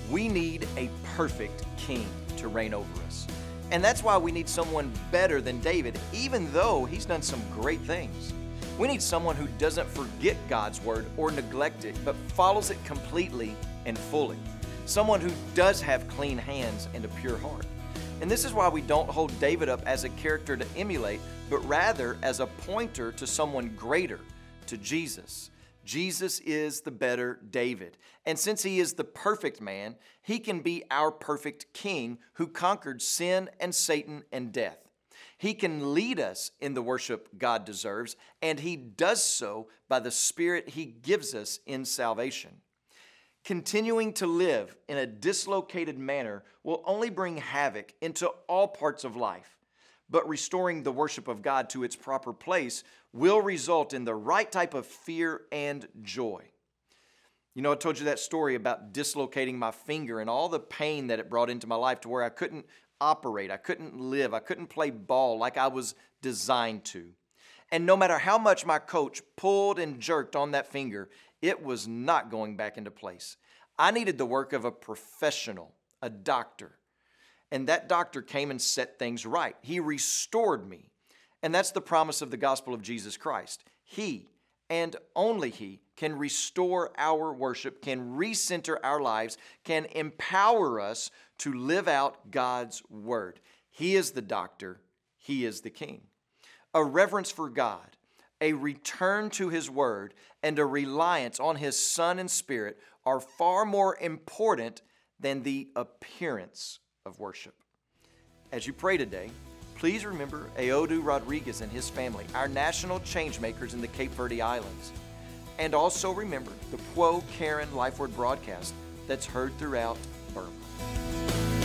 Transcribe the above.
We need a perfect king to reign over us. And that's why we need someone better than David, even though he's done some great things. We need someone who doesn't forget God's word or neglect it, but follows it completely and fully. Someone who does have clean hands and a pure heart. And this is why we don't hold David up as a character to emulate, but rather as a pointer to someone greater, to Jesus. Jesus is the better David. And since he is the perfect man, he can be our perfect king who conquered sin and Satan and death. He can lead us in the worship God deserves, and he does so by the Spirit he gives us in salvation. Continuing to live in a dislocated manner will only bring havoc into all parts of life, but restoring the worship of God to its proper place will result in the right type of fear and joy. You know, I told you that story about dislocating my finger and all the pain that it brought into my life to where I couldn't operate, I couldn't live, I couldn't play ball like I was designed to. And no matter how much my coach pulled and jerked on that finger, it was not going back into place. I needed the work of a professional, a doctor. And that doctor came and set things right. He restored me. And that's the promise of the gospel of Jesus Christ. He, and only He, can restore our worship, can recenter our lives, can empower us to live out God's word. He is the doctor. He is the king. A reverence for God, a return to His word, and a reliance on His Son and Spirit are far more important than the appearance of worship. As you pray today, please remember Aodu Rodriguez and his family, our national change makers in the Cape Verde Islands. And also remember the Quo Karen Life Word broadcast that's heard throughout Burma.